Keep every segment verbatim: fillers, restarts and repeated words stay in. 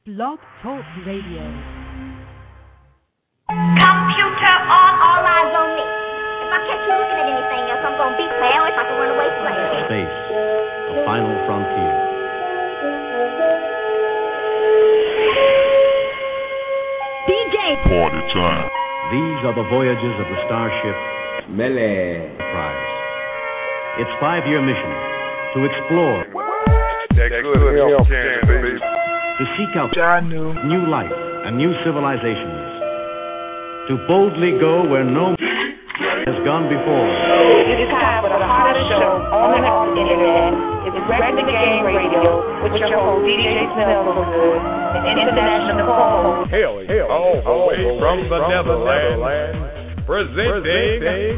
Blog Talk Radio. Computer on, all eyes on me. If I catch you looking at anything else, I'm gonna beat my ass like a runaway slave. Space, the final frontier. D J Party time. These are the voyages of the starship Melee Prize. Its five-year mission to explore, That good help can, baby. to seek out I knew. new life and new civilizations, to boldly go where no man has gone before. It is time for the hottest show on the internet. It's Renegade Game Radio with your host, D J Snellfoot, and international co-host. Hail, hail, all the way from the Netherlands, presenting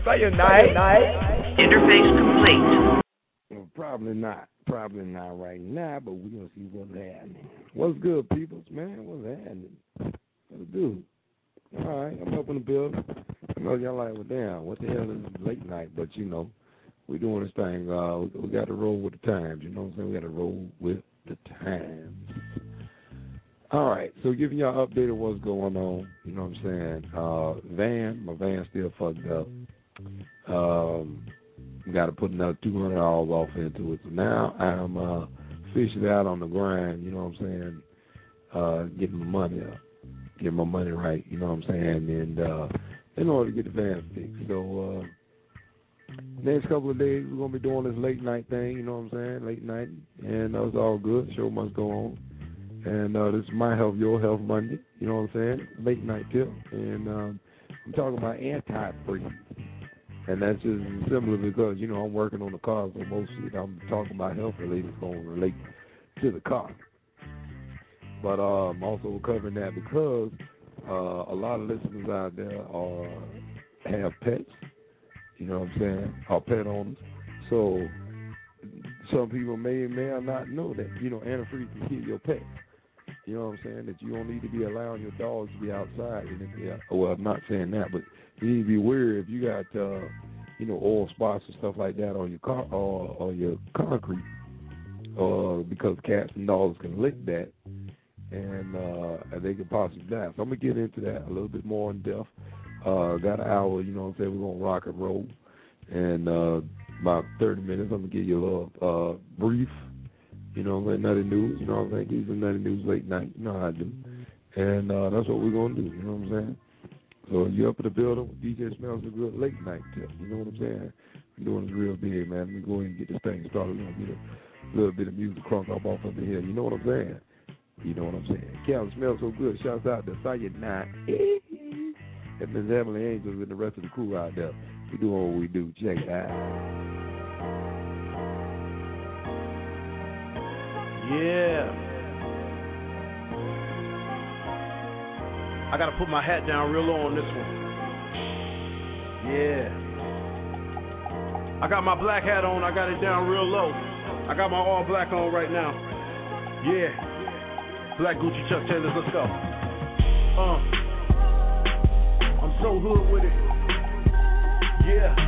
Cyanide. Interface complete. Well, probably not. Probably not right now, but we're going to see what's happening. What's good, peoples, man? What's happening? What's good? All right, I'm up in the building. I know y'all like, well, damn, what the hell is late night? But, you know, we're doing this thing. Uh, we, we got to roll with the times. You know what I'm saying? We got to roll with the times. All right, so giving y'all an update of what's going on. You know what I'm saying? Uh, van, my van's still fucked up. Um... Got to put another two hundred dollars off into it. So now I'm uh, officially out on the grind, you know what I'm saying, uh, getting my money up, getting my money right, you know what I'm saying, and uh, in order to get the van fixed. So uh, next couple of days we're going to be doing this late night thing, you know what I'm saying, late night, and uh, it's all good. The show must go on. And uh, this is My Health, Your Health Monday, you know what I'm saying, late night tip. And um, I'm talking about anti-freeze. And that's just simply because, you know, I'm working on the car, so most shit I'm talking about health related is going to relate to the car. But uh, I'm also covering that because uh, a lot of listeners out there are have pets, you know what I'm saying, are pet owners. So some people may or may not know that, you know, antifreeze can kill your pet. You know what I'm saying, that you don't need to be allowing your dogs to be outside. And if they, well, I'm not saying that, but you need to be wary if you got, uh, you know, oil spots and stuff like that on your car or, or your concrete, uh, because cats and dogs can lick that, and uh, and they can possibly die. So I'm gonna get into that a little bit more in depth. Uh, got an hour, you know what I'm saying. We're gonna rock and roll, and uh, about thirty minutes. I'm gonna give you a little uh, brief. You know, like nutty news, you know what I'm saying? Give you some nutty news late night, you know how I do. And uh, that's what we're going to do, you know what I'm saying? So you're up in the building, D J Smells a good late night tip, you know what I'm saying? We're doing this real big, man. Let me go ahead and get this thing started. We're going to get a little bit of music crunk up off of the hill, you know what I'm saying? You know what I'm saying? Calvin smells so good. Shouts out to Cyanide and Miz Emily Angels and the rest of the crew out there. We doing what we do. Check it out. Yeah. I gotta put my hat down real low on this one. Yeah. I got my black hat on, I got it down real low. I got my all black on right now. Yeah. Black Gucci Chuck Taylors, let's go. Uh. I'm so hood with it. Yeah.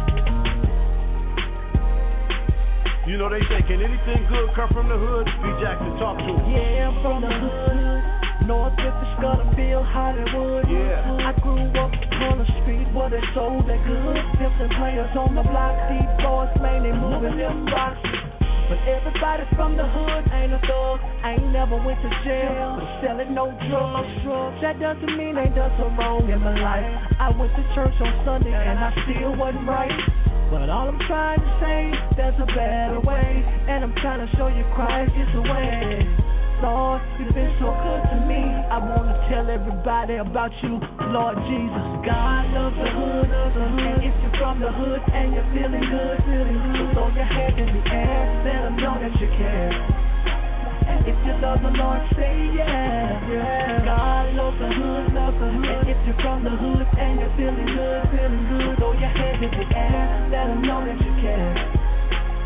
You know they say, can anything good come from the hood? B. Jackson, talk to him. Yeah, I'm from the hood. North Memphis, Scottsdale, Hollywood. Yeah. I grew up on the street where they sold that good. Pimps and players on the block, deep boys mainly moving them blocks. But everybody from the hood ain't a thug. I ain't never went to jail for selling no drugs. That doesn't mean they done some wrong in my life. I went to church on Sunday and I still wasn't right. But all I'm trying to say, there's a better way, and I'm trying to show you Christ is the way. Lord, you've been so good to me. I want to tell everybody about you, Lord Jesus. God loves the hood, loves the hood. And if you're from the hood and you're feeling good, feeling good, throw your hands in the air, let them know that you care. And if you love the Lord, say yeah, yeah. God loves the hood, loves the hood. And if you're from the hood and you're feeling good, feeling good, throw your hands in the air, let them know that you care. And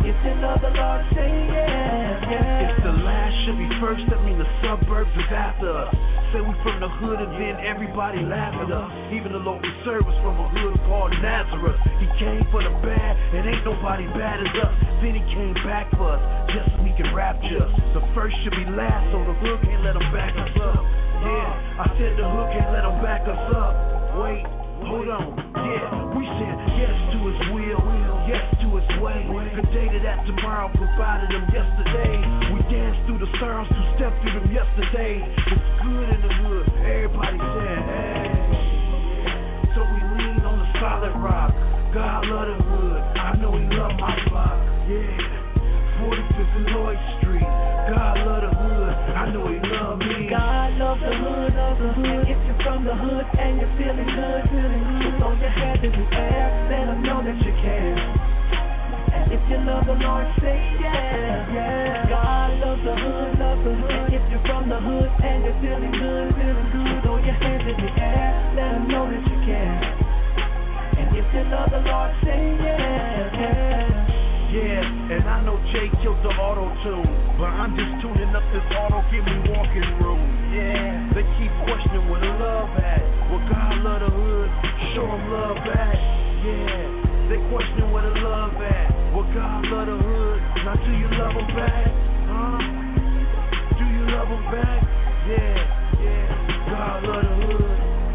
if you love the Lord, say yeah, yeah. If the last should be first, that mean the suburbs is after us. Say we from the hood and then everybody laugh at us. Even the Lord we serve was from a hood called Nazareth. He came for the bad, and ain't nobody bad as us. Then he came back for us, just so he can rapture us. The first should be last, so the hood can't let him back us up. Yeah, I said the hood can't let him back us up. Wait, hold on, yeah, we said yes to his will, yes to his way. Good day to that tomorrow provided him yesterday. We danced through the sorrows, two stepped through them yesterday. It's good in the hood, everybody said, hey. So we lean on the solid rock. God love the hood, I know he love my block, yeah. forty-fifth and Lloyd Street, God love the hood, I know he love me. God love the hood, love the hood. If you're from the hood and you're feeling good, feeling good, throw your hands in the air, let them know that you care. And if you love the Lord, say yeah, yeah. God loves the hood, love the hood. And if you're from the hood and you're feeling good, feeling good, throw your hands in the air, let them know that you care. And if you love the Lord, say yeah, yeah. Yeah, and I know Jay killed the auto-tune, but I'm just tuning up this auto, give me walking room. Yeah, they keep questioning where the love at. Well, God love the hood, show them love back. Yeah, they question where the love at. Well, God love the hood, now do you love them back? Huh? Do you love them back? Yeah, yeah, God love the hood.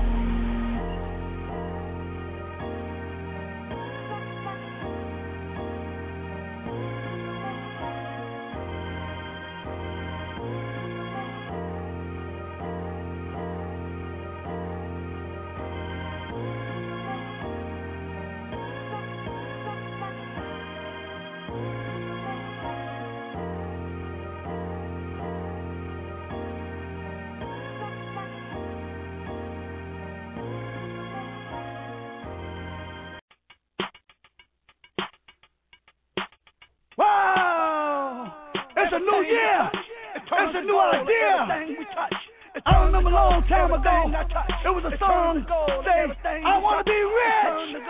Wow! It's a new year! It's a new idea! I remember a long time ago, it was a song saying, I want to be rich!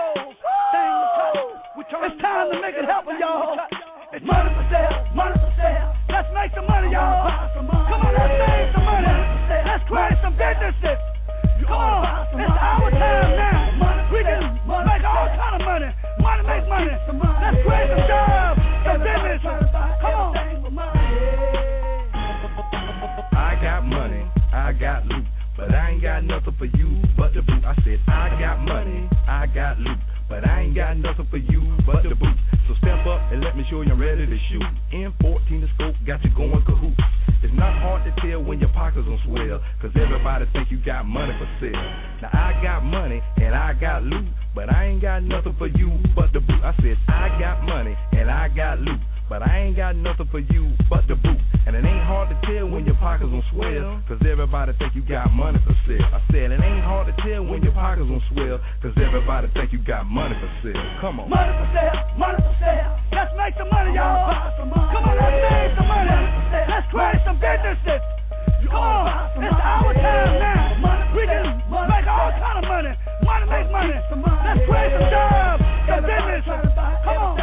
It's time to make it happen, y'all. It's money for sale, money for sale. Let's make some money, y'all. Come on, let's save some money. Let's create some businesses. Come on, it's our time now. We can make all kind of money. Money makes money. Let's create some jobs, some business. Come on. I got money, I got loot, but I ain't got nothing for you but the boot. I said I got money, I got loot, but I ain't got nothing for you but the boot. So step up and let me show you I'm ready to shoot. M fourteen the scope got you going cahoots. It's not hard to tell when your pockets on swell, cause everybody think you got money for sale. Now I got money and I got loot, but I ain't got nothing for you but the boot. I said I got money and I got loot, but I ain't got nothing for you but the boot. And it ain't hard to tell when your pockets on swell, cause everybody think you got money for sale. I said it ain't hard to tell when your pockets on swell, cause everybody think you got money for sale. Come on. Money for sale, money for sale. Let's make some money, y'all. Come on, let's save some money. Let's create some businesses. Come on, it's our time now. We can make all kind of money. Money makes money. Let's create some jobs, some business. Come on.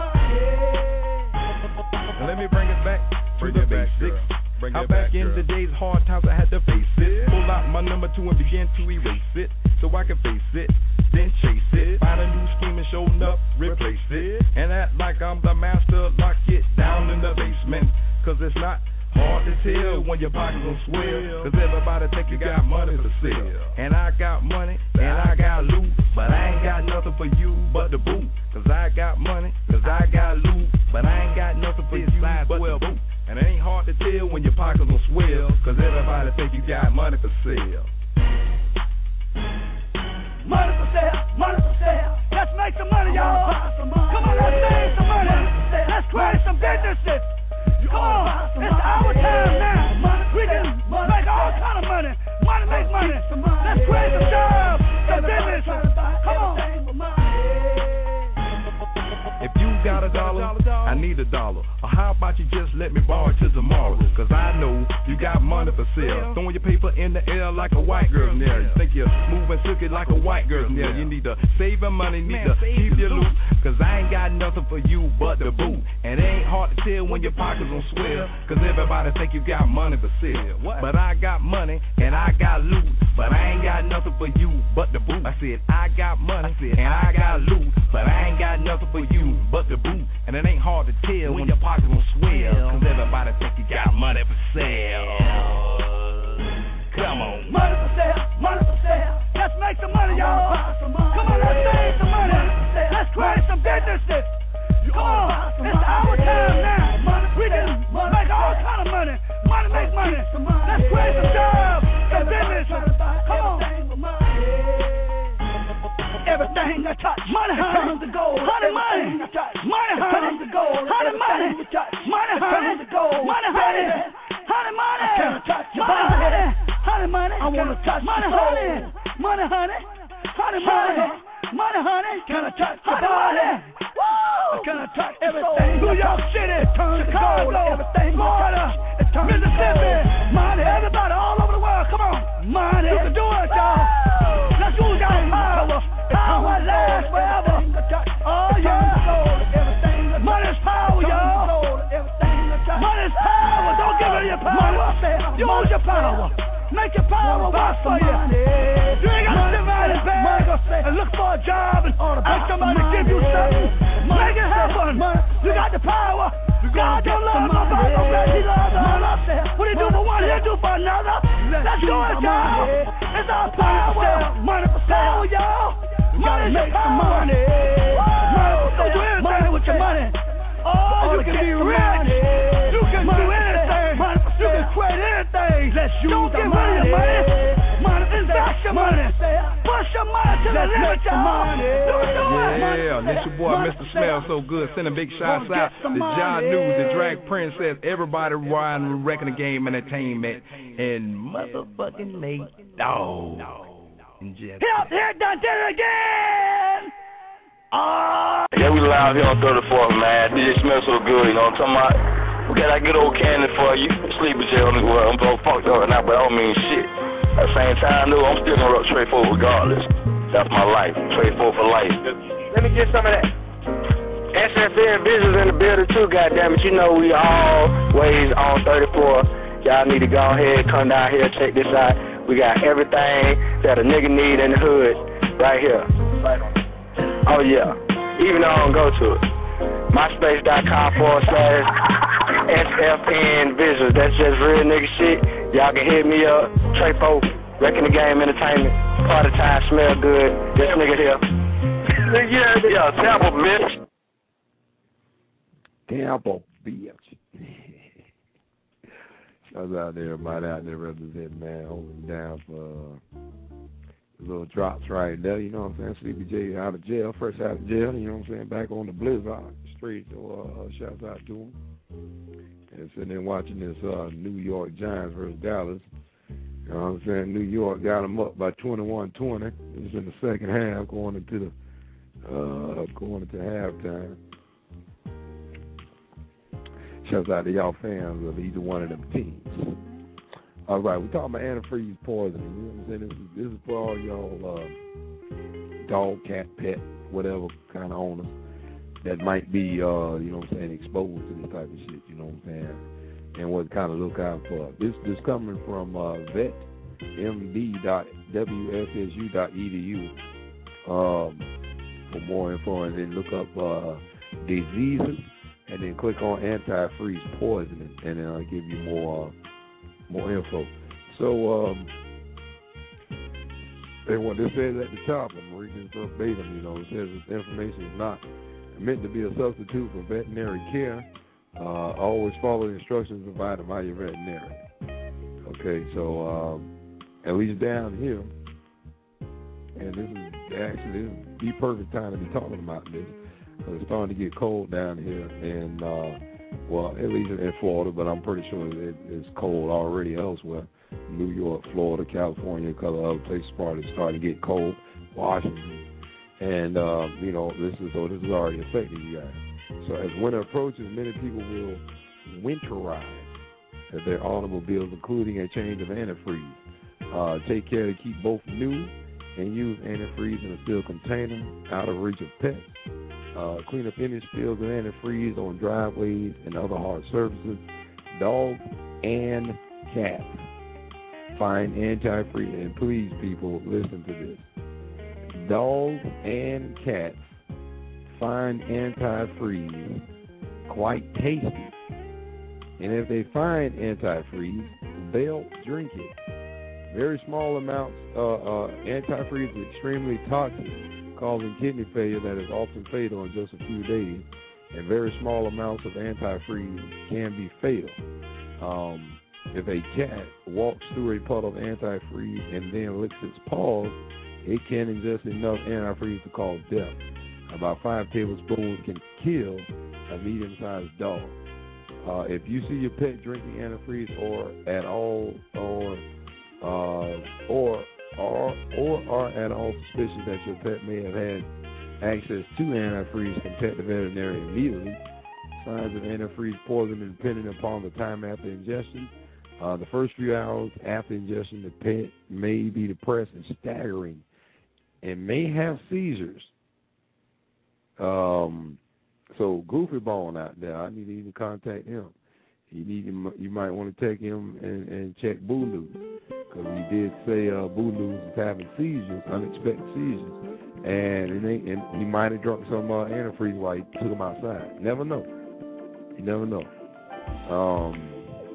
Now let me bring it back to the basics. How back in the days, hard times I had to face it. Pull out my number two and begin to erase it, so I can face it, then chase it. Find a new scheme and show up, replace it, and act like I'm the master. Lock it down in the basement, cause it's not hard to tell when your pockets on swell, cause everybody think you got money for sale. And I got money, and I got loot, but I ain't got nothing for you but the boot. Cause I got money, cause I got loot, but I ain't got nothing for you but the boot. And it ain't hard to tell when your pockets on swell, cause everybody think you got money for sale. Money for sale, money for sale. Let's make some money, y'all. Come on, let's save some money. Let's create some businesses. Come on, it's our time now. We can make all kind of money. Money makes money. Let's create some jobs, some business. Come on. If you got a dollar, I need a dollar. Or how about you just let me borrow it till tomorrow? Cause I know you got money money for sale. Throwing your paper in the air like a white girl near. You think you're moving silky like a white girl near. You need to save your money, need to keep your loot. Cause I ain't got nothing for you but the boot. And it ain't hard to tell when your pockets on swell. Cause everybody think you got money for sale. But I got money and I got loot. But I ain't got nothing for you but the boot. I said I got money and I got loot. But I ain't got nothing for you but the boot. And it ain't hard to tell when your pockets on swell. Cause everybody think you got money for sale. Come on. Money for sale, money for sale. Let's make some money, y'all. Come on, let's save some money. Let's create some businesses. Come on, it's our time now. We can make all kind of money. Money make money. Let's create some jobs, some businesses. Come on. Everything I touch, money, honey, to gold. Honey, money, money, honey, to gold. Honey, money, money, honey, to gold. Money, honey, honey, money, money, honey, money. I wanna touch money, honey, money, honey, honey, money, money, honey. Can I touch your body? Woo! Can I touch everything? New York City, Chicago, everything, Florida, Mississippi, money. Everybody all over the world, come on, money. You can do it, y'all. Let's use y'all power. Power lasts forever. Oh yeah. Money's power, y'all. Money's power. Don't give it your power. Use your power. Make your power work for you. You ain't got to sit around in bed and look for a job and ask somebody to give you something. Make it happen. You got the power. God don't love nobody, nobody. He loves us. What he do for one, he'll do for another. Let's do it, y'all. It's our power. Money for power, y'all. Money make some money. Don't do anything with your money. Oh, you can be rich. You can do anything. You can create anything. Don't get rid of your money. Money, invest your money. Push your money to the limit, y'all. Yeah, this your boy, Mister Smell So Good. Sending big shots out to John News, the Drag Princess, everybody riding Wrecking the Game Entertainment, and motherfucking Nate Dogg. Here, here, done, did it again. Oh. Yeah, we live here on thirty-fourth, man. D J Smell So Good, you know what I'm talking about? We got that good old candy for you. Sleepy jail, well, I'm both fucked up right now, but I don't mean shit. At the same time, though, I'm still gonna rock Trey Four regardless. That's my life. Trey Four for life. Let me get some of that. S F N Visuals in the building too, goddammit. You know we always on thirty-four. Y'all need to go ahead, come down here, check this out. We got everything that a nigga need in the hood right here. Oh, yeah. Even though I don't go to it. MySpace.com forward slash S F N Visuals. That's just real nigga shit. Y'all can hit me up. Trey Four, Wrecking the Game Entertainment. Party time, smell good. This nigga here. Yeah, yeah, Tampa, bitch. Tampa, bitch. Shouts out to everybody out there representing, man, holding down for uh, little drops right there, you know what I'm saying? Sleepy J out of jail, first out of jail, you know what I'm saying? Back on the Blizzard street, so uh, shouts out to him. And sitting there watching this uh, New York Giants versus Dallas. You know what I'm saying? New York got them up by twenty-one twenty. It was in the second half, going into the uh, going into halftime. Shouts out to y'all fans of either one of them teams. All right, we're talking about antifreeze poisoning. You know what I'm saying? This is, this is for all y'all uh, dog, cat, pet, whatever kind of owners that might be, uh, you know what I'm saying, exposed to this type of shit. You know what I'm saying? And what kind of look out for. This this coming from uh, vet m d dot w s s u dot e d u. Um, for more info, and then look up uh, diseases, and then click on antifreeze poisoning, and then I'll give you more uh, more info. So, um, and what this says at the top, I'm reading verbatim. You know, it says this information is not meant to be a substitute for veterinary care. Uh, always follow the instructions provided by your veterinarian. Okay, so um, at least down here, and this is actually this is the perfect time to be talking about this. It's starting to get cold down here, and uh, well, at least in Florida, but I'm pretty sure it, it's cold already elsewhere. New York, Florida, California, a couple other places probably starting to get cold. Washington, and uh, you know this is so this is already affecting you guys. So as winter approaches, many people will winterize. of their automobiles, including a change of antifreeze. Uh, take care to keep both new and used antifreeze in a sealed container out of reach of pets. Uh, clean up any spills of antifreeze on driveways and other hard surfaces. Dogs and cats find antifreeze, and please, people, listen to this. Dogs and cats find antifreeze quite tasty, and if they find antifreeze, they'll drink it. Very small amounts. Uh, uh, antifreeze is extremely toxic, causing kidney failure that is often fatal in just a few days. And very small amounts of antifreeze can be fatal. Um, if a cat walks through a puddle of antifreeze and then licks its paws, it can ingest enough antifreeze to cause death. About five tablespoons can kill a medium-sized dog. Uh, if you see your pet drinking antifreeze or at all, or uh, or or or are at all suspicious that your pet may have had access to antifreeze, contact the veterinarian immediately. Signs of antifreeze poisoning depending upon the time after ingestion. Uh, the first few hours after ingestion, the pet may be depressed and staggering and may have seizures. Um, so Goofy Bone out there, I need to even contact him. You need you might want to take him and, and check Boo News, because he did say uh, Boo News is having seizures, unexpected seizures, and it ain't, and he might have drunk some uh, antifreeze while he took him outside. You never know. You never know. Um,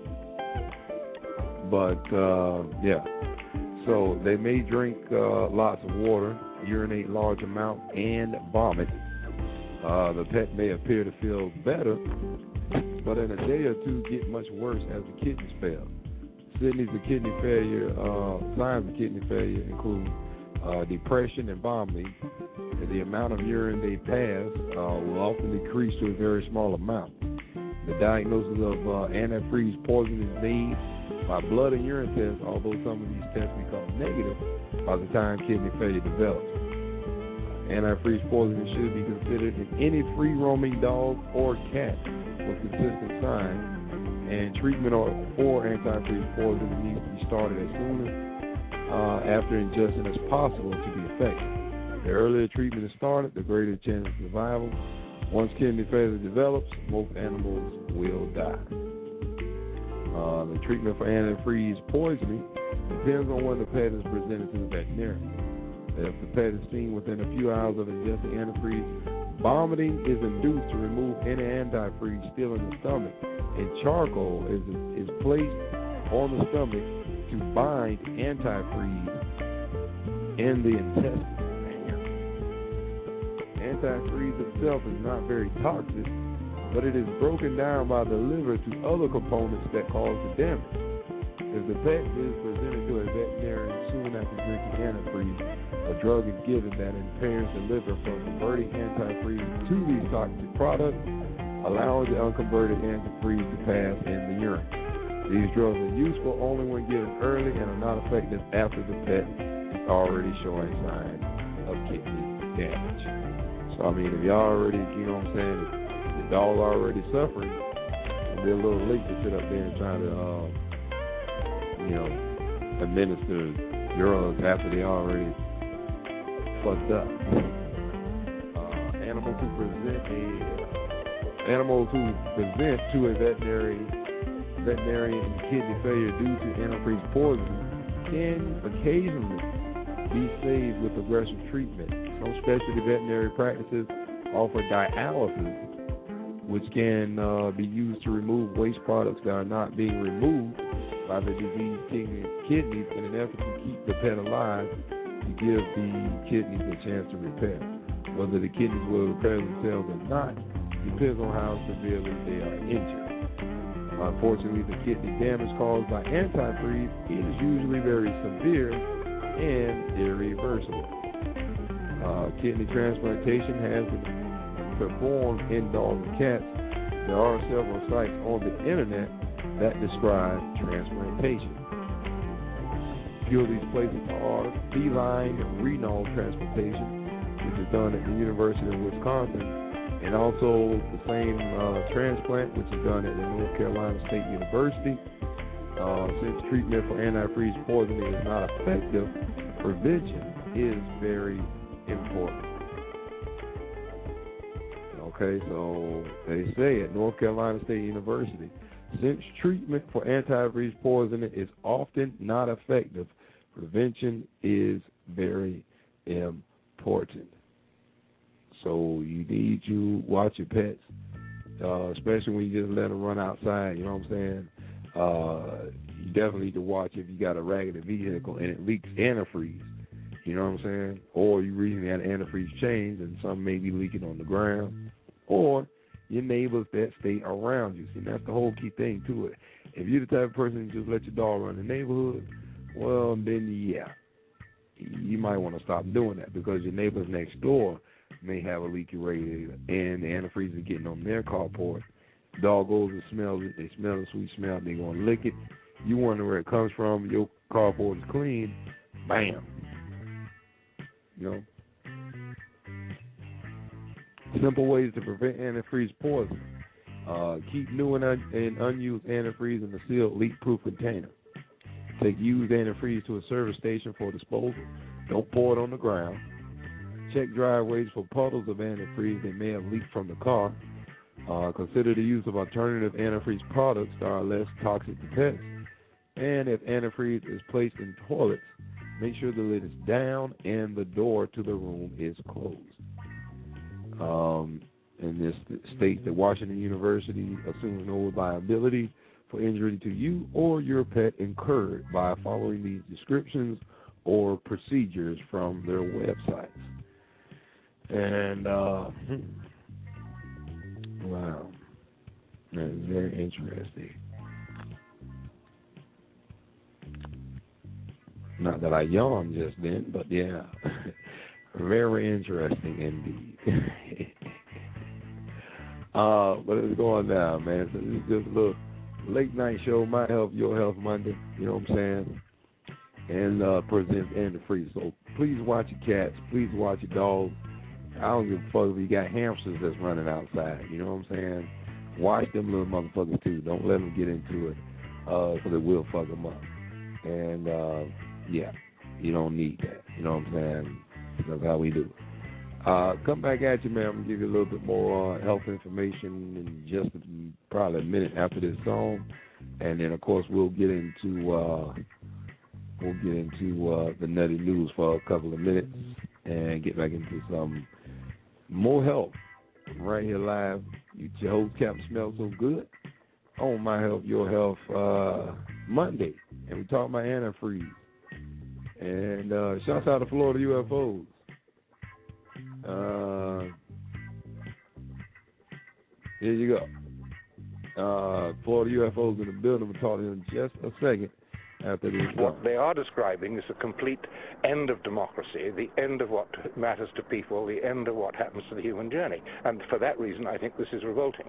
but uh, yeah, so they may drink uh, lots of water, urinate large amounts, and vomit. Uh, the pet may appear to feel better, but in a day or two get much worse as the kidneys fail. Symptoms of kidney failure, uh, signs of kidney failure include uh, depression and vomiting. And the amount of urine they pass uh, will often decrease to a very small amount. The diagnosis of uh, antifreeze poisoning is made by blood and urine tests, although some of these tests become negative by the time kidney failure develops. Antifreeze poisoning should be considered in any free-roaming dog or cat with consistent signs, and treatment for antifreeze poisoning needs to be started as soon as uh, after ingestion as possible to be effective. The earlier treatment is started, the greater chance of survival. Once kidney failure develops, most animals will die. Uh, the treatment for antifreeze poisoning depends on when the pet is presented to the veterinarian. If the pet is seen within a few hours of ingesting antifreeze, vomiting is induced to remove any antifreeze still in the stomach, and charcoal is is placed on the stomach to bind antifreeze in the intestine. Antifreeze itself is not very toxic, but it is broken down by the liver to other components that cause the damage. If the pet is presented to a veterinarian soon after drinking antifreeze, a drug is given that impairs the liver from converting antifreeze to these toxic products, allowing the unconverted antifreeze to pass in the urine. These drugs are useful only when given early and are not effective after the pet is already showing signs of kidney damage. So, I mean, if y'all already, you know what I'm saying, if the dog already suffering, it'll be a little late to sit up there and try to, uh, you know, administer drugs after they already fucked up. Uh, animals who present a uh, animals who present to a veterinary veterinarian kidney failure due to antifreeze poisoning can occasionally be saved with aggressive treatment. Some specialty veterinary practices offer dialysis, which can uh, be used to remove waste products that are not being removed by the diseased kidneys in an effort to keep the pet alive, to give the kidneys a chance to repair. Whether the kidneys will repair themselves or not depends on how severely they are injured. Unfortunately, the kidney damage caused by antifreeze is usually very severe and irreversible. Uh, kidney transplantation has been performed in dogs and cats. There are several sites on the internet that describe transplantation. A few of these places are feline renal transplantation, which is done at the University of Wisconsin, and also the same uh, transplant, which is done at the North Carolina State University, Uh, since treatment for antifreeze poisoning is not effective, prevention is very important. Okay, so they say at North Carolina State University, since treatment for antifreeze poisoning is often not effective, prevention is very important. So you need to watch your pets, uh, especially when you just let them run outside, you know what I'm saying? Uh, you definitely need to watch if you got a raggedy vehicle and it leaks antifreeze, you know what I'm saying? Or you recently had antifreeze change and some may be leaking on the ground, or your neighbors that stay around you. See, that's the whole key thing to it. If you're the type of person who just let your dog run the neighborhood, well, then yeah, you might want to stop doing that because your neighbors next door may have a leaky radiator and the antifreeze is getting on their carport. Dog goes and smells it. They smell the sweet smell. They're going to lick it. You wonder where it comes from. Your carport is clean. Bam. You know? Simple ways to prevent antifreeze poisoning. Uh, keep new and, un- and unused antifreeze in a sealed leak-proof container. Take used antifreeze to a service station for disposal. Don't pour it on the ground. Check driveways for puddles of antifreeze that may have leaked from the car. Uh, consider the use of alternative antifreeze products that are less toxic to pets. And if antifreeze is placed in toilets, make sure the lid is down and the door to the room is closed. Um, in this state that Washington University assumes no liability for injury to you or your pet incurred by following these descriptions or procedures from their websites. And, uh, wow, that is very interesting. Not that I yawned just then, but yeah, very interesting indeed. uh, but it's going down, man. So this is just a little late night show, My Health, Your Health Monday, you know what I'm saying? And uh, presents antifreeze. So please watch your cats, please watch your dogs. I don't give a fuck if you got hamsters that's running outside, you know what I'm saying? Watch them little motherfuckers too. Don't let them get into it, uh, because it will fuck them up. And, uh, yeah, you don't need that, you know what I'm saying? That's how we do. Uh, come back at you, man. I'm going to give you a little bit more uh, health information in just a, probably a minute after this song. And then, of course, we'll get into uh, we'll get into uh, the nutty news for a couple of minutes and get back into some more health right here live. You, your host, Captain Smell So Good, on My Health, Your Health uh, Monday. And we talk about antifreeze. And uh, shouts out to Florida U F Os. Uh, here you go. Uh, Florida U F Os in the building. We'll talk to them in just a second after this. What they are describing is a complete end of democracy, the end of what matters to people, the end of what happens to the human journey. And for that reason, I think this is revolting.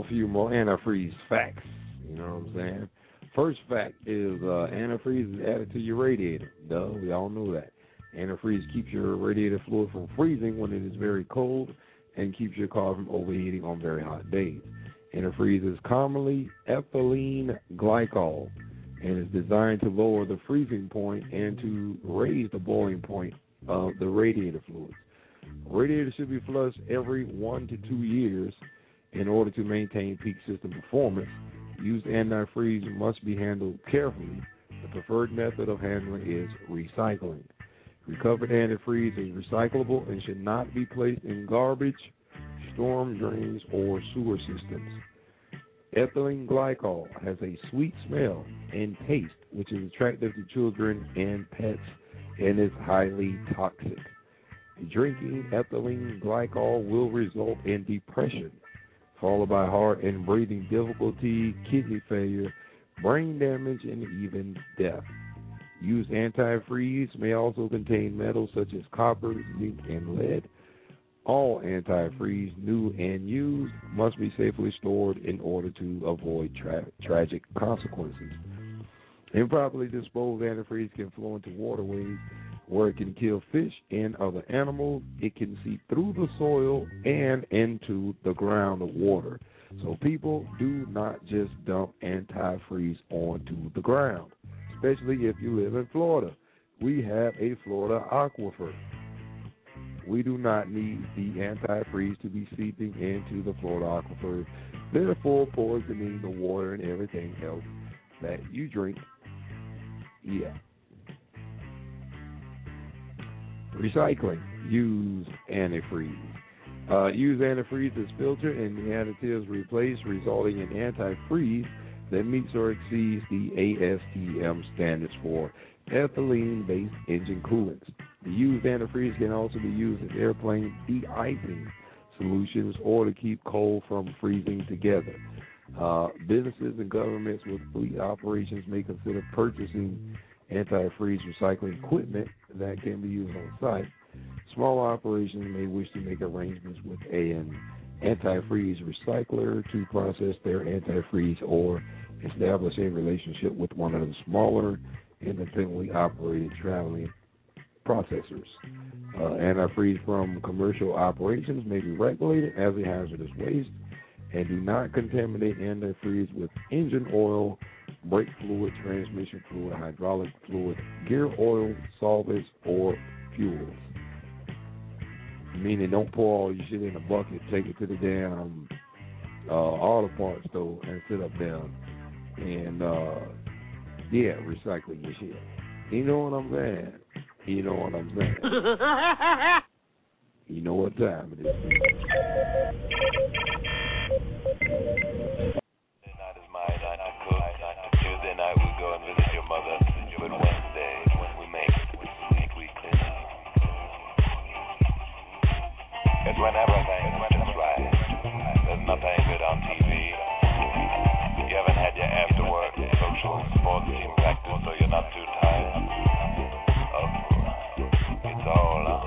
few more antifreeze facts. You know what I'm saying? First fact is uh, antifreeze is added to your radiator. Duh, we all know that. Antifreeze keeps your radiator fluid from freezing when it is very cold and keeps your car from overheating on very hot days. Antifreeze is commonly ethylene glycol and is designed to lower the freezing point and to raise the boiling point of the radiator fluids. Radiators should be flushed every one to two years in order to maintain peak system performance. Used antifreeze must be handled carefully. The preferred method of handling is recycling. Recovered antifreeze is recyclable and should not be placed in garbage, storm drains, or sewer systems. Ethylene glycol has a sweet smell and taste, which is attractive to children and pets, and is highly toxic. Drinking ethylene glycol will result in depression, followed by heart and breathing difficulty, kidney failure, brain damage, and even death. Used antifreeze may also contain metals such as copper, zinc, and lead. All antifreeze, new and used, must be safely stored in order to avoid tra- tragic consequences. Improperly disposed antifreeze can flow into waterways where it can kill fish and other animals. It can seep through the soil and into the groundwater. So people, do not just dump antifreeze onto the ground, especially if you live in Florida. We have a Florida aquifer. We do not need the antifreeze to be seeping into the Florida aquifer, therefore poisoning the water and everything else that you drink. Yeah. Recycling. Use antifreeze. Uh, use antifreeze as filtered and the additives replaced, resulting in antifreeze that meets or exceeds the A S T M standards for ethylene-based engine coolants. The used antifreeze can also be used in airplane de-icing solutions or to keep coal from freezing together. Uh, businesses and governments with fleet operations may consider purchasing antifreeze recycling equipment that can be used on site. Small operations may wish to make arrangements with an antifreeze recycler to process their antifreeze or establish a relationship with one of the smaller independently operated traveling processors. Uh, antifreeze from commercial operations may be regulated as a hazardous waste, and do not contaminate antifreeze with engine oil, brake fluid, transmission fluid, hydraulic fluid, gear oil, solvents, or fuels. Meaning, don't pour all your shit in a bucket, take it to the damn uh, auto parts store and sit up there and, uh, yeah, recycle your shit. You know what I'm saying? You know what I'm saying? You know what time it is. Tonight is my night to cook. Tuesday night we go and visit your mother. But Wednesday we make sweet, sweet clean. It's when everything is just right. There's nothing good on T V. You haven't had your after work social sports team practice, so you're not too tired. Oh, it's all on.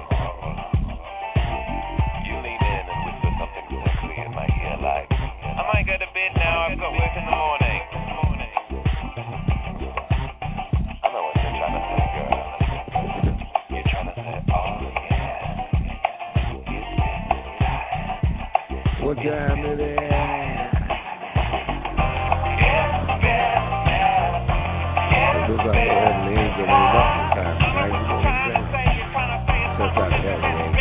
You lean in and whisper something sexy in my ear like, I might go to bed now, I've got work in the morning. I know what you're trying to say, girl. You're trying to say, oh yeah. What time it is? Looks like they have the ends of the rock time tonight. You know what I'm saying? Sometimes they have the ends,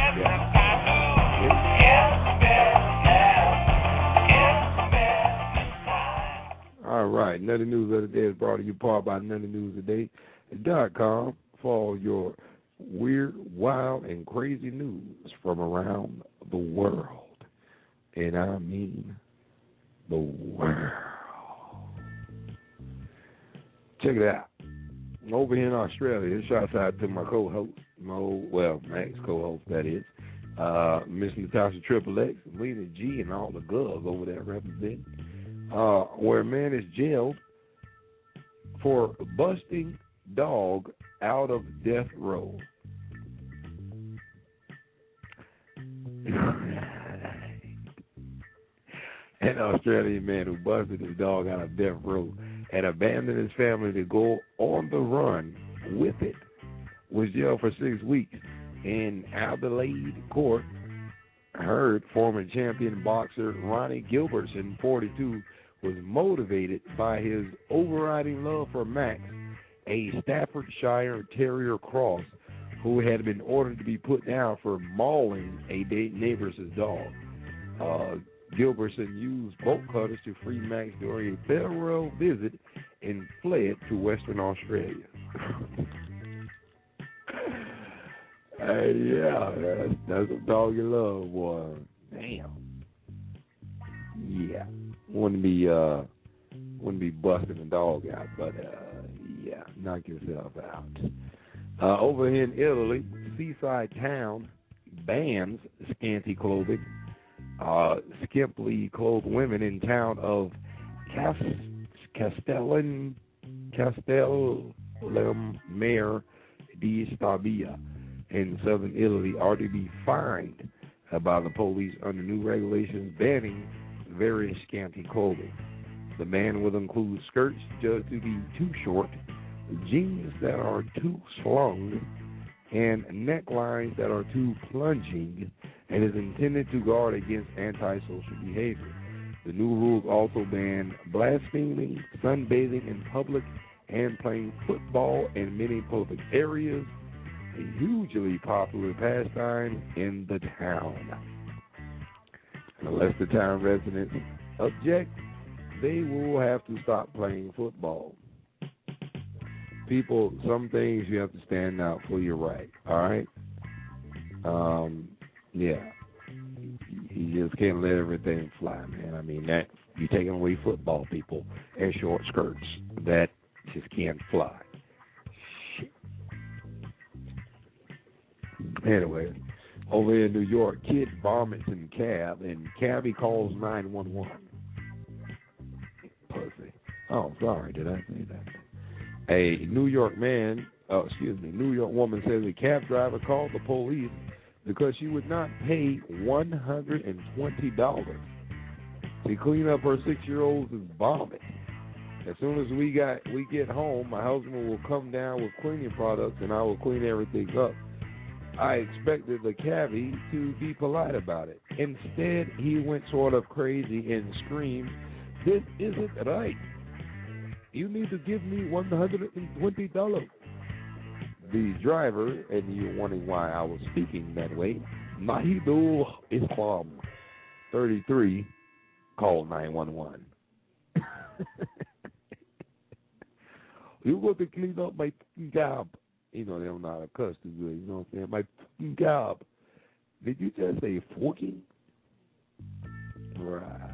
yeah. All right, Nutty News of the Day is brought to you part by Nutty News of the Day dot com for all your weird, wild, and crazy news from around the world. And I mean the world. Check it out. Over here in Australia, shouts out to my co-host, my old, well, my ex-co-host, that is, uh, Miss Natasha Triple X, Lena G, and all the girls over there representing, uh, where a man is jailed for busting dog out of death row. An Australian man who busted his dog out of death row and abandoned his family to go on the run with it was jailed for six weeks. In Adelaide court, heard former champion boxer Ronnie Gilbertson, forty-two, was motivated by his overriding love for Max, a Staffordshire Terrier cross, who had been ordered to be put down for mauling a neighbor's dog. Uh, Gilbertson used bolt cutters to free Max during a farewell visit and fled to Western Australia. Hey, yeah, that's, that's a dog you love, boy. Damn. Yeah. Wouldn't be uh wouldn't be busting a dog out, but uh yeah, knock yourself out. Uh over here in Italy, seaside town bans scanty clothing. Uh skimpily clothed women in town of Cas Castellan Castellamare di Stabia in southern Italy are to be fined by the police under new regulations banning very scanty clothing. The ban will include skirts judged to be too short, jeans that are too slung, and necklines that are too plunging, and is intended to guard against antisocial behavior. The new rules also ban blaspheming, sunbathing in public, and playing football in many public areas, a hugely popular pastime in the town. Unless the town residents object, they will have to stop playing football. People, some things you have to stand out for your right, all right? Um, yeah. You just can't let everything fly, man. I mean, that you're taking away football people and short skirts. That just can't fly. Shit. Anyway, over in New York, kid vomits in cab, and cabbie calls nine one one. Pussy. Oh, sorry, did I say that? A New York man, oh, excuse me, New York woman says a cab driver called the police because she would not pay one hundred twenty dollars to clean up her six-year-old's vomit. As soon as we got we get home, my husband will come down with cleaning products, and I will clean everything up. I expected the cabbie to be polite about it. Instead, he went sort of crazy and screamed, "This isn't right. You need to give me one hundred twenty dollars. The driver, and you're wondering why I was speaking that way, Mahidul Islam, thirty-three, called nine one one. You got to clean up my job. You know, they don't know how to cuss too good. You know what I'm saying? My job. Did you just say forking? Right.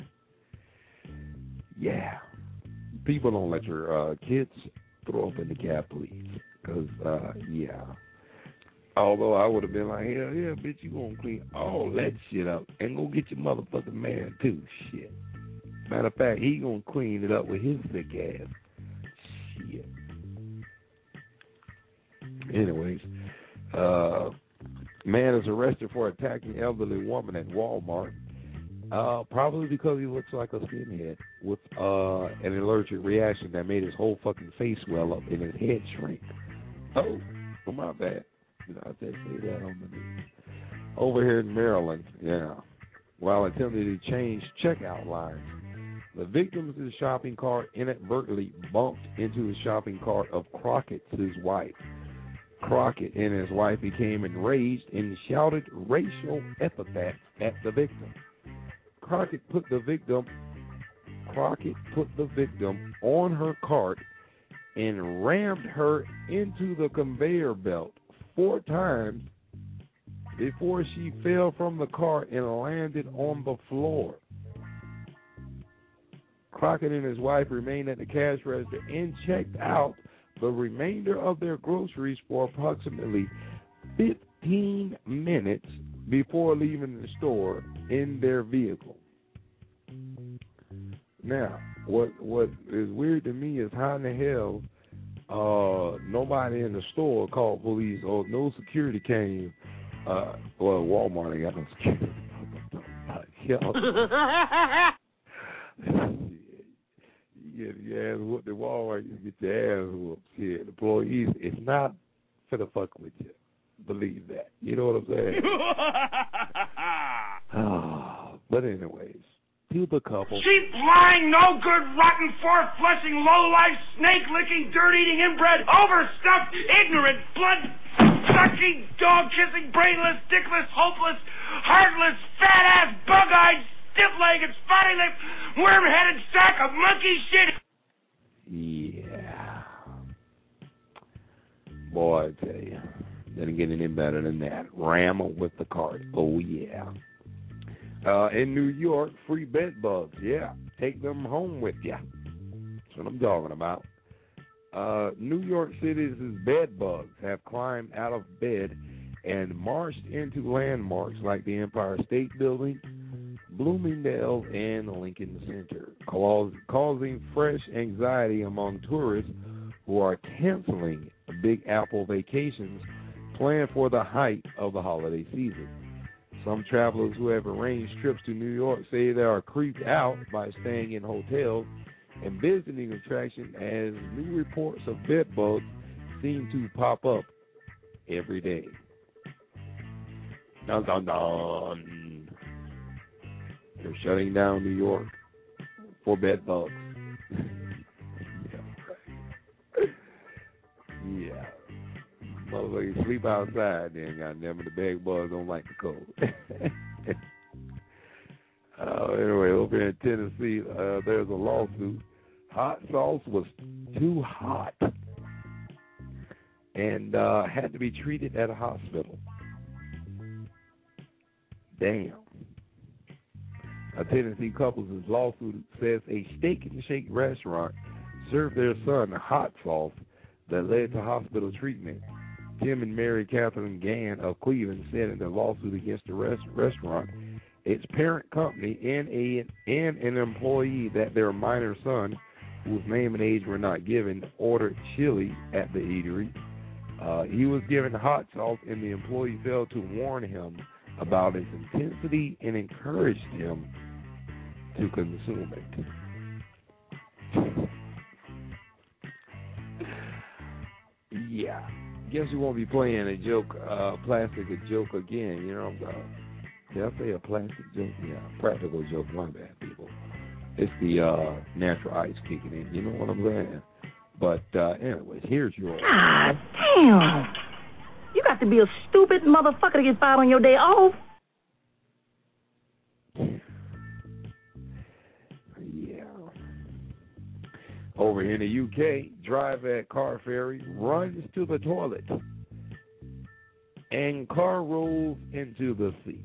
Yeah. People don't let your uh, kids throw up in the cab, please. Because, uh, yeah. Although I would have been like, hell yeah, bitch, you going to clean all that shit up. And go get your motherfucking man, too. Shit. Matter of fact, he going to clean it up with his thick ass. Shit. Anyways, uh, man is arrested for attacking elderly woman at Walmart, uh, probably because he looks like a skinhead with uh, an allergic reaction that made his whole fucking face swell up and his head shrink. Oh, well, my bad. Did I just say that on the news? Over here in Maryland, yeah, while attempting to change checkout lines, the victim of the shopping cart inadvertently bumped into the shopping cart of Crockett's his wife. Crockett and his wife became enraged and shouted racial epithets at the victim. Crockett put the victim Crockett put the victim on her cart and rammed her into the conveyor belt four times before she fell from the cart and landed on the floor. Crockett and his wife remained at the cash register and checked out the remainder of their groceries for approximately fifteen minutes before leaving the store in their vehicle. Now, what what is weird to me is how in the hell uh, nobody in the store called police or no security came. Uh, well, Walmart ain't got no security. get your ass whooped at Walmart, you get your ass whooped. Shit, employees, it's not for the fuck with you. Believe that. You know what I'm saying? Oh, but anyways, to the couple. Cheap, lying, no good, rotten, four-flushing, low-life, snake-licking, dirt-eating, inbred, overstuffed, ignorant, blood-sucking, dog-kissing, brainless, dickless, hopeless, heartless, fat-ass, bug-eyed, stiff-legged, spotty-lipped, worm-headed sack of monkey shit. Yeah. Boy, I tell you. Doesn't get any better than that. Ram with the cart. Oh, yeah. Uh, in New York, free bed bugs. Yeah. Take them home with you. That's what I'm talking about. Uh, New York City's bed bugs have climbed out of bed and marched into landmarks like the Empire State Building, Bloomingdale, and Lincoln Center, cause, causing fresh anxiety among tourists who are canceling Big Apple vacations planned for the height of the holiday season. Some travelers who have arranged trips to New York say they are creeped out by staying in hotels and visiting attractions as new reports of bed bugs seem to pop up every day. Dun, dun, dun. They're shutting down New York for bed bugs. Yeah. Yeah. Motherfuckers sleep outside, then goddamn it, the bed bugs don't like the cold. uh, anyway, over in Tennessee, uh, there's a lawsuit. Hot sauce was too hot and uh, had to be treated at a hospital. Damn. A Tennessee couple's lawsuit says a Steak and Shake restaurant served their son hot sauce that led to hospital treatment. Tim and Mary Catherine Gann of Cleveland said in their lawsuit against the rest, restaurant, its parent company, and, a, and an employee that their minor son, whose name and age were not given, ordered chili at the eatery. Uh, he was given hot sauce, and the employee failed to warn him about its intensity and encouraged him to consume it. Yeah. Guess you won't be playing a joke, uh, plastic a joke again, you know. Uh, did I say a plastic joke? Yeah, practical joke. My bad, people. It's the uh, natural ice kicking in. You know what I'm saying? But uh, anyways, here's your. God damn! You got to be a stupid motherfucker to get fired on your day off. Yeah. Over in the U K, driver at car ferry runs to the toilet and car rolls into the sea.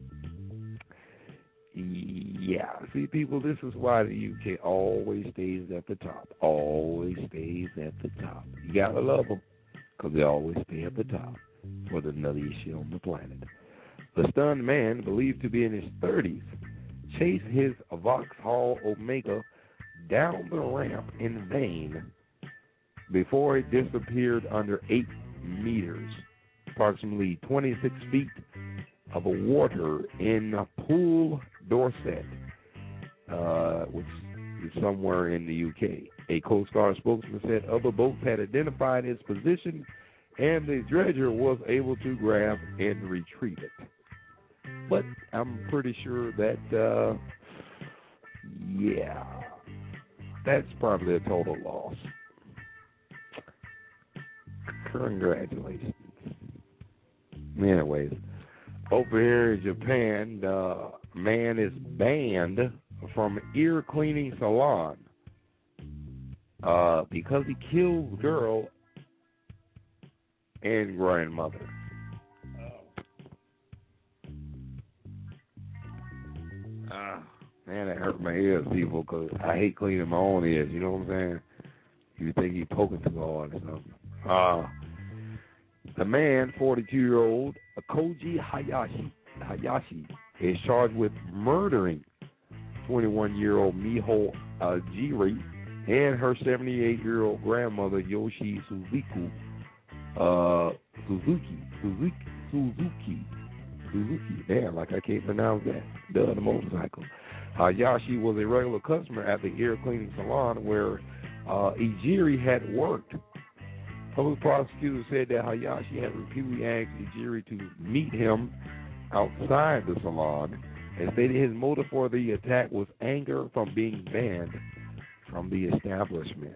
Yeah, see, people, this is why the U K always stays at the top. Always stays at the top. You gotta love them, because they always stay at the top for the nuttiest shit on the planet. The stunned man, believed to be in his thirties, chased his Vauxhall Omega down the ramp in vain before it disappeared under eight meters, approximately twenty-six feet of a water in Poole, Dorset, uh, which is somewhere in the U K. A Coast Guard spokesman said other boats had identified its position and the dredger was able to grab and retrieve it. But I'm pretty sure that, uh, yeah, that's probably a total loss. Congratulations. Anyways, over here in Japan, the man is banned from ear cleaning salon uh, because he killed girl and grandmother. Uh, man, that hurt my ears, people, because I hate cleaning my own ears. You know what I'm saying? You think he's poking too hard or something. Uh, the man, forty-two-year-old Koji Hayashi, Hayashi, is charged with murdering twenty-one-year-old Miho Ajiri and her seventy-eight-year-old grandmother Yoshi Suzuki. Uh, Suzuki, Suzuki, Suzuki, Suzuki. Damn, like I can't pronounce that. Duh, the motorcycle. Hayashi was a regular customer at the ear cleaning salon where uh, Ijiri had worked. Public prosecutors said that Hayashi had repeatedly asked Ijiri to meet him outside the salon and stated his motive for the attack was anger from being banned from the establishment.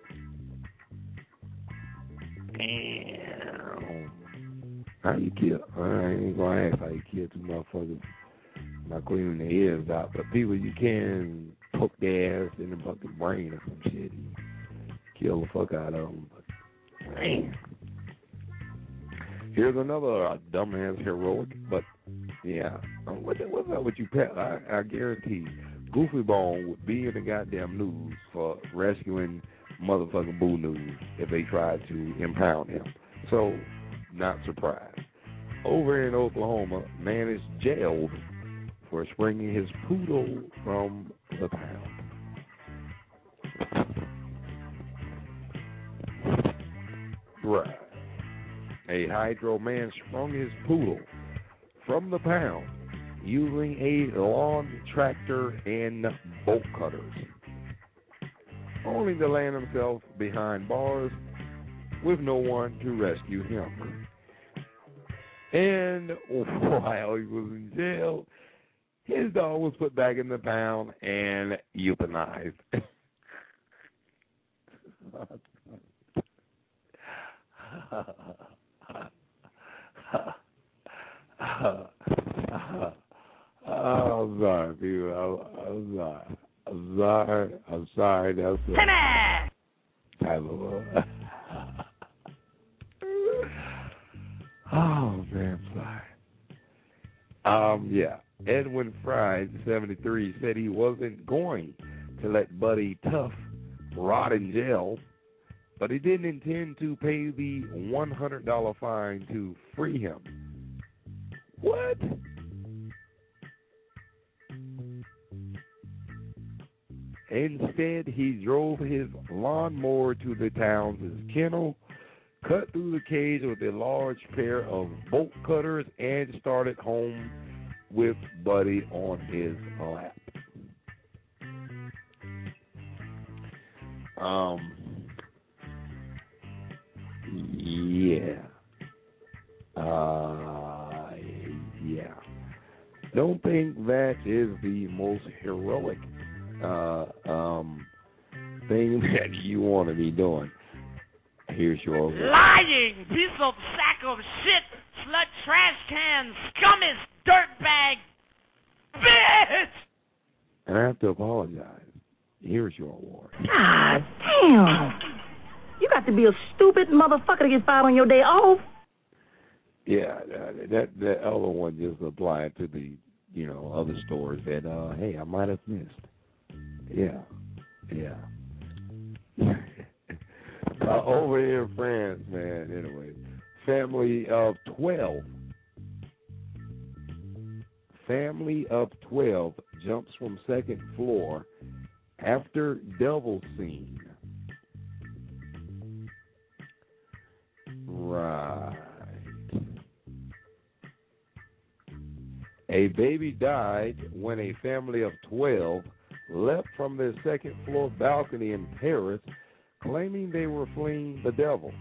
Damn. How you kill? I ain't gonna ask how you kill two motherfuckers by cleaning their ears out, but people you can poke their ass in the fucking brain or some shit and kill the fuck out of them. But, man. Here's another uh, dumbass heroic, but yeah. Um, what, what's up with you, Pat? I, I guarantee Goofy Bone would be in the goddamn news for rescuing motherfucking Boo News if they tried to impound him. So, not surprised. Over in Oklahoma, man is jailed for springing his poodle from the pound. Right. A hydro man sprung his poodle from the pound using a lawn tractor and bolt cutters, only to land himself behind bars with no one to rescue him. And while he was in jail, his dog was put back in the pound and euthanized. Oh, I'm sorry, people. I'm, I'm sorry. I'm sorry. I'm sorry. That's a type of. Oh man, sorry. Um, yeah. Edwin Fry, seventy-three, said he wasn't going to let Buddy Tough rot in jail, but he didn't intend to pay the one hundred dollars fine to free him. What? Instead, he drove his lawnmower to the town's kennel, cut through the cage with a large pair of bolt cutters, and started home with Buddy on his lap. Um, yeah. Uh, yeah. Don't think that is the most heroic uh, um, thing that you want to be doing. Here's your lying piece of sack of shit, slut, trash can, scummish, dirtbag, bitch! And I have to apologize. Here's your award. God damn. You got to be a stupid motherfucker to get fired on your day off. Yeah, that that other one just applied to the, you know, other stores that, uh, hey, I might have missed. Yeah, yeah. uh, over here in France, man, anyway, family of twelve. Family of twelve jumps from second floor after devil scene. Right. A baby died when a family of twelve leapt from their second floor balcony in Paris, claiming they were fleeing the devil.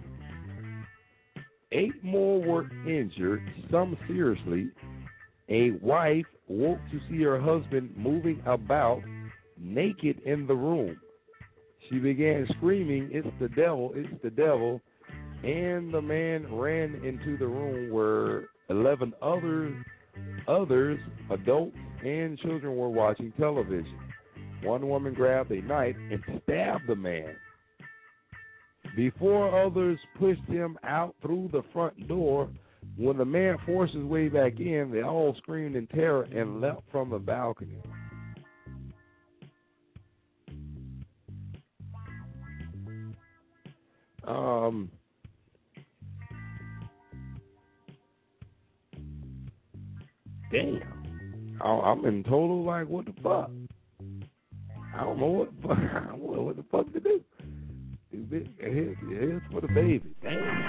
Eight more were injured, some seriously. A wife woke to see her husband moving about naked in the room. She began screaming, "It's the devil, it's the devil," and the man ran into the room where eleven others, others, adults and children were watching television. One woman grabbed a knife and stabbed the man. Before others pushed him out through the front door, when the man forced his way back in, they all screamed in terror and leapt from the balcony. Um, damn. I'm in total, like, what the fuck? I don't know what the fuck, I don't know what the fuck to do. Here's, here's for the baby. Damn.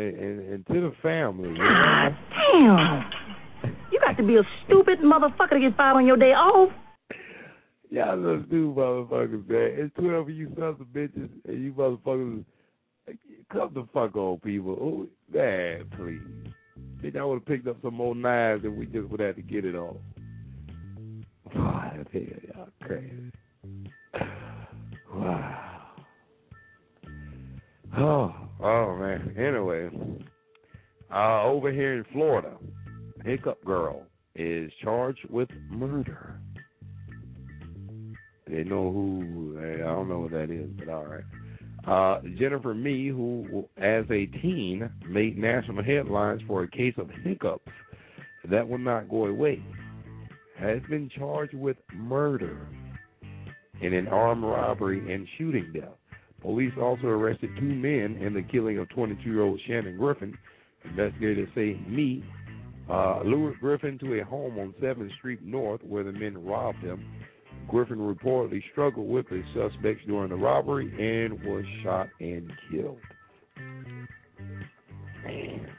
and, and, and to the family. God damn. You got to be a stupid motherfucker to get fired on your day off. Y'all little stupid motherfuckers, man. It's twelve of you sons of bitches, and you motherfuckers, come the fuck on, people. Oh, man, please. Bitch, I would have picked up some more knives and we just would have to get it on. Wow, hell, y'all crazy. Wow. Oh, oh man. Anyway, uh, over here in Florida, Hiccup Girl is charged with murder. They know who, I don't know what that is, but all right. Uh, Jennifer Mee, who as a teen made national headlines for a case of hiccups that will not go away, has been charged with murder in an armed robbery and shooting death. Police also arrested two men in the killing of twenty-two-year-old Shannon Griffin. Investigators say Mee uh, lured Griffin to a home on seventh Street North where the men robbed him. Griffin reportedly struggled with the suspects during the robbery and was shot and killed. Man.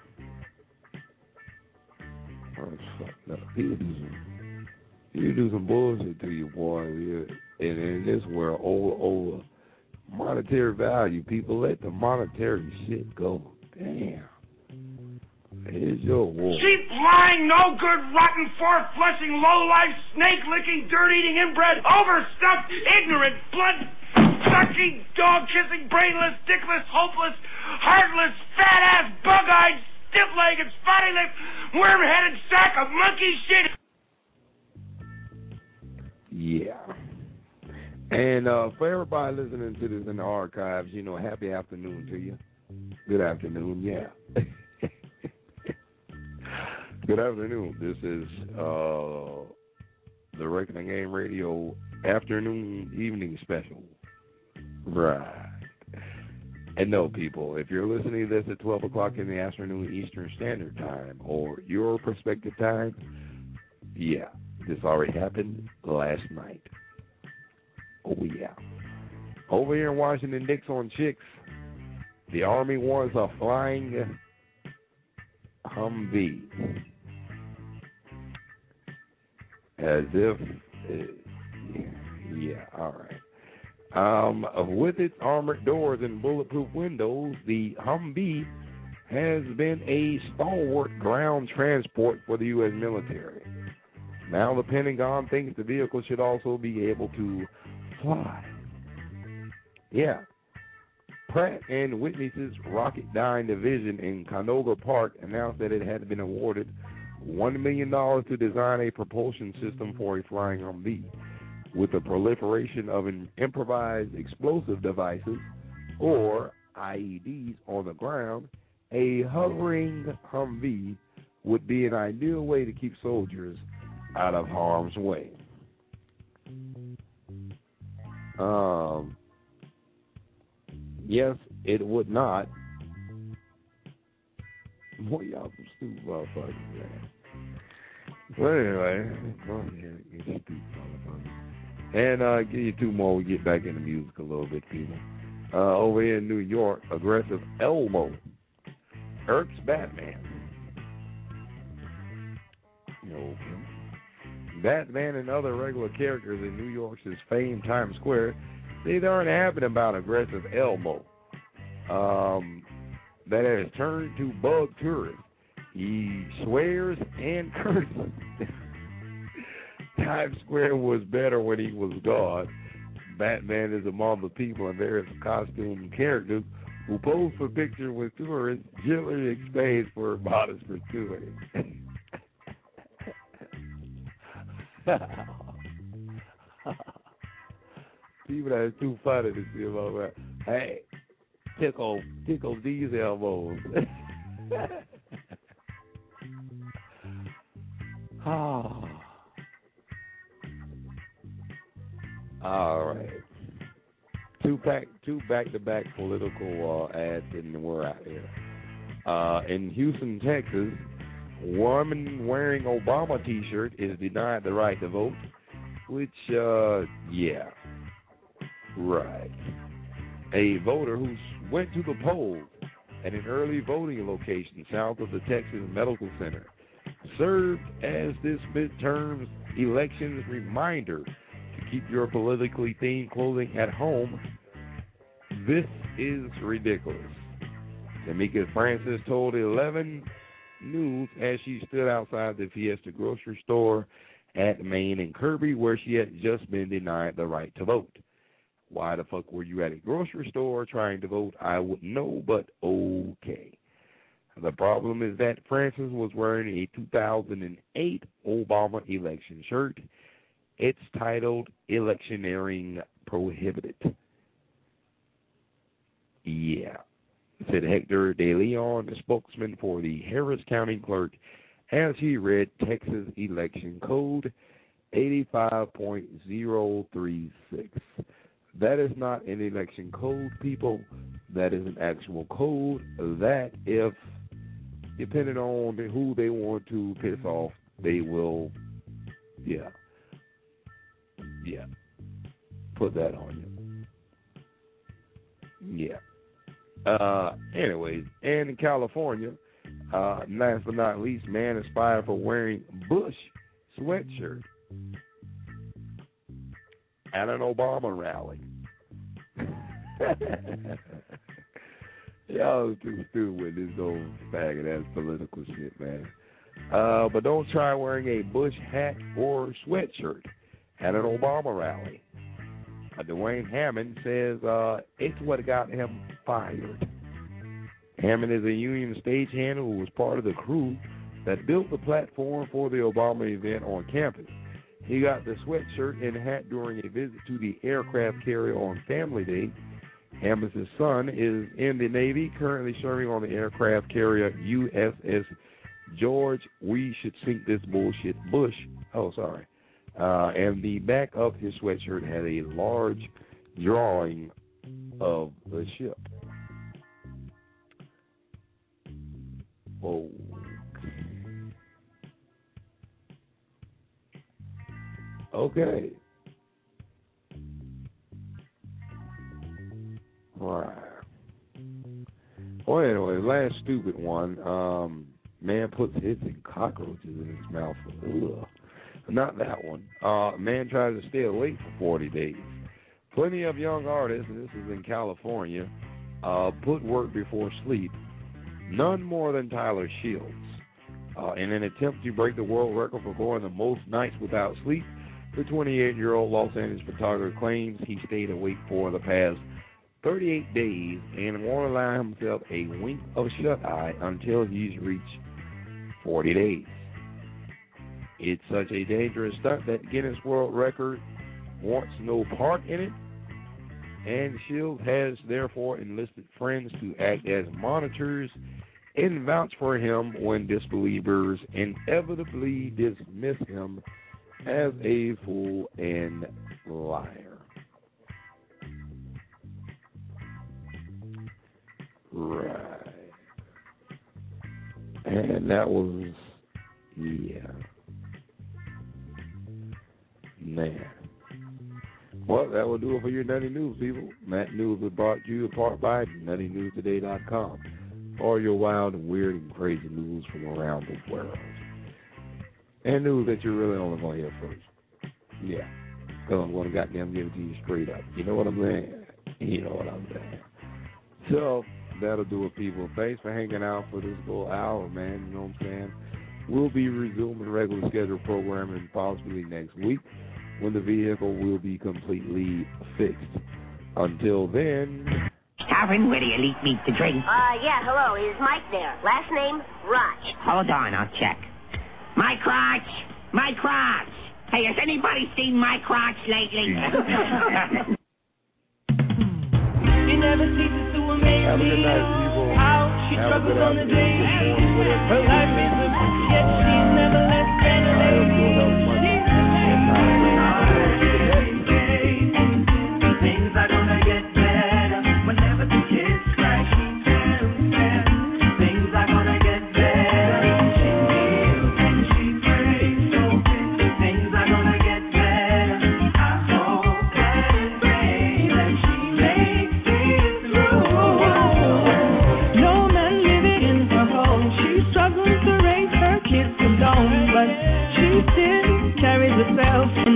Oh, fuck up. You do some, you do some bullshit to you, boy. And in this world, over, over monetary value, people let the monetary shit go. Damn. Here's your war. Cheap, lying, no good, rotten, four-flushing, low-life, snake-licking, dirt-eating, inbred, overstuffed, ignorant, blood-sucking, dog-kissing, brainless, dickless, hopeless, heartless, fat-ass, bug-eyed, stiff-legged, spotty-lipped, worm-headed sack of monkey shit. Yeah. And uh, for everybody listening to this in the archives, you know, happy afternoon to you. Good afternoon, yeah. Good afternoon. This is uh, the Regular Game Radio afternoon evening special. Right. And no, people, if you're listening to this at twelve o'clock in the afternoon Eastern Standard Time or your prospective time, yeah, this already happened last night. Oh, yeah. Over here in Washington, Dix on Chicks, the Army wants a flying Humvee. As if, uh, yeah, yeah, all right. Um, with its armored doors and bulletproof windows, the Humvee has been a stalwart ground transport for the U S military. Now the Pentagon thinks the vehicle should also be able to fly. Yeah. Pratt and Whitney's Rocketdyne division in Canoga Park announced that it had been awarded one million dollars to design a propulsion system for a flying Humvee. With the proliferation of an improvised explosive devices, or I E Ds, on the ground, a hovering Humvee would be an ideal way to keep soldiers out of harm's way. Um, yes, it would not. Boy, y'all some stupid motherfuckers, man. Well, anyway, go ahead, you stupid motherfuckers. And uh, give you two more. We get back into music a little bit, people. Uh, over here in New York, aggressive Elmo irks Batman. You know, Batman and other regular characters in New York's famed Times Square, they aren't happy about aggressive Elmo um, that has turned to bug tourists. He swears and curses. Times Square was better when he was gone. Batman is among the people and various costume characters who pose for pictures with tourists, generally explains for modest gratuity. People that is too funny to see about that. Hey, tickle, tickle these elbows. Oh. All right. Two back, two back-to-back political uh, ads and we're out here. Uh, in Houston, Texas, woman wearing Obama T-shirt is denied the right to vote. Which, uh, yeah, right. A voter who went to the polls at an early voting location south of the Texas Medical Center, served as this midterm elections reminder to keep your politically themed clothing at home. This is ridiculous. Tamika Francis told Eleven News as she stood outside the Fiesta grocery store at Main and Kirby, where she had just been denied the right to vote. Why the fuck were you at a grocery store trying to vote? I wouldn't know, but okay. The problem is that Francis was wearing a two thousand eight Obama election shirt. It's titled Electioneering Prohibited. Yeah, said Hector De Leon, the spokesman for the Harris County clerk, as he read Texas Election Code eighty-five point zero three six. That is not an election code, people. That is an actual code that if, depending on who they want to piss off, they will, yeah, yeah, put that on you. Yeah. Uh, anyways, and in California, uh, last but not least, man is fired for wearing Bush sweatshirt at an Obama rally. Y'all too stupid with this old faggot ass political shit, man. Uh, but don't try wearing a Bush hat or sweatshirt at an Obama rally. Uh, Dwayne Hammond says uh, it's what got him fired. Hammond is a union stagehand who was part of the crew that built the platform for the Obama event on campus. He got the sweatshirt and hat during a visit to the aircraft carrier on Family Day. Hammond's son is in the Navy, currently serving on the aircraft carrier U S S George. We should sink this bullshit Bush. Oh, sorry. Uh, and the back of his sweatshirt had a large drawing of the ship. Oh. Okay. All right. Well, anyway, last stupid one. Um, man puts hits and cockroaches in his mouth. Ugh. Not that one. Uh, man tries to stay awake for forty days. Plenty of young artists, and this is in California, uh, put work before sleep. None more than Tyler Shields. Uh, in an attempt to break the world record for going the most nights without sleep, the twenty-eight-year-old Los Angeles photographer claims he stayed awake for the past thirty-eight days and won't allow himself a wink of shut-eye until he's reached forty days. It's such a dangerous stunt that Guinness World Record wants no part in it, and Shields has therefore enlisted friends to act as monitors and vouch for him when disbelievers inevitably dismiss him as a fool and liar. Right. And that was, yeah. Man. Well, that will do it for your Nutty News, people. That news was brought to you in part by Nutty News Today dot com. Or your wild and weird and crazy news from around the world. And news that you're really only going to hear first. Yeah. Because I'm going to goddamn give it to you straight up. You know what I'm saying? You know what I'm saying. So, that'll do it, people. Thanks for hanging out for this little hour, man. You know what I'm saying? We'll be resuming regular scheduled programming possibly next week when the vehicle will be completely fixed. Until then... Calvin, where do you leave me to drink? Uh, yeah, hello. Is Mike there? Last name, Roch. Hold on, I'll check. Mike Roch! Mike Roch! Hey, has anybody seen Mike Roch lately? She never ceases to amaze Have a me. good night, people. How she Have a struggles good on the day. afternoon. Her life is a yet she's never less than a lady. Things are gonna get better whenever the kids crash. Things are gonna get better. She kneels and she prays. Things are gonna get better. I hope and pray that she makes it through. No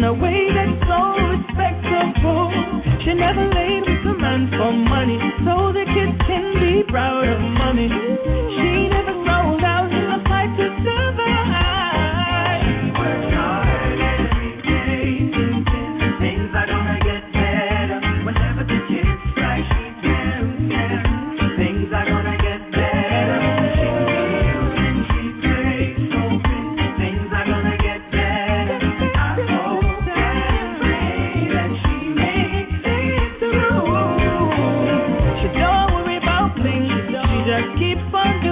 in a way that's so respectable. She never laid with a man for money, so the kids can be proud of mommy. She never sold out in a fight to survive. Work hard every day, things are gonna get better. Whenever the kids cry, she tells them things are gonna get better. She kneels and she prays, hoping things are gonna get better. I hope and pray that she makes it through. She don't worry about things, she just keeps on doing.